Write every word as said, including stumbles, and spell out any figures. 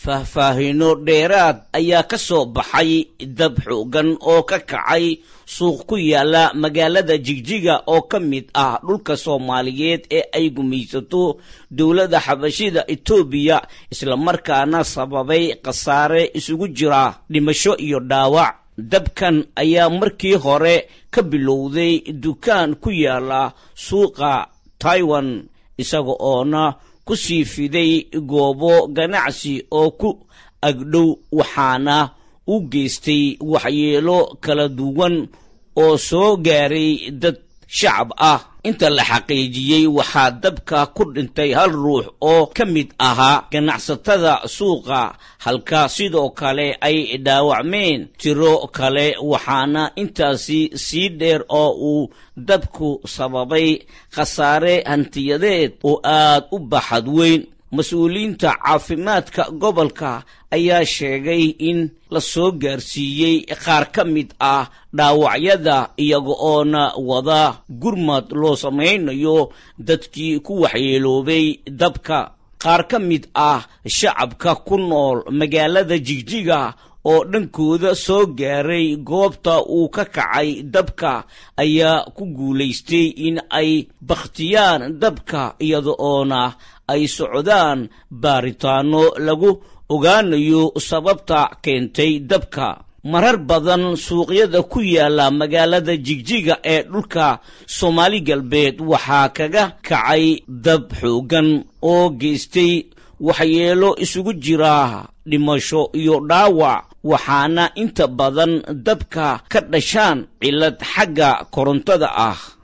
faahfaahino dheeraad ayaa ka soo baxay dab xoogan oo ka kacay suuq ku yaala magaalada Jigjiga oo ka mid ah dhulka Soomaaliyeed ee ay gumaysato dawladda xabashida Itoobiya isla markaana sababay khasaare isugu jira dhimasho iyo dhaawac. dabkan ayaa markii hore ka bilowday dukaan ku yaala suuqa Taiwan isaga oo na ku sii fiday goobo ganacsi oo ku agdhow waxaana u geystay waxyeelo kala duwan oo soo gaaray dad shacab ah. inta la xaqiijiyay waxaa dabka ku dhintay hal ruux oo ka mid ahaa ganacsatada suuqa halka sidoo kale ay dhaawacmeen tiro kale waxaana intaasi sii dheer oo uu dabku sababay khasaare hantiyadeed oo aad u baaxad weyn. mas-uuliyiinta caafimaadka gobolka ayaa sheegay in la soo gaarsiiyey qaar ka mid ah dhaawacyada iyaga oo na wada gurmad loo samaynayo dadkii ku waxyeeloobay dabka. qaar ka mid ah shacabka ku nool magaalada Jigjiga oo dhankooda soo gaaray goobta uu ka kacay dabka ayaa ku guulaystay in ay bakhtiyaan dabka iyada oo na ay socdaan baaritaano lagu ogaanayo sababta keentay dabka. marar badan suuqyada ku yaala magaalada Jigjiga ee dhulka Soomaali galbeed waxaa kaga kacay dab xoogan oo geystay waxyeelo isugu jira dhimasho iyo dhaawac waxaana inta badan dabka ka dhashaan cilad xagga korontada ah.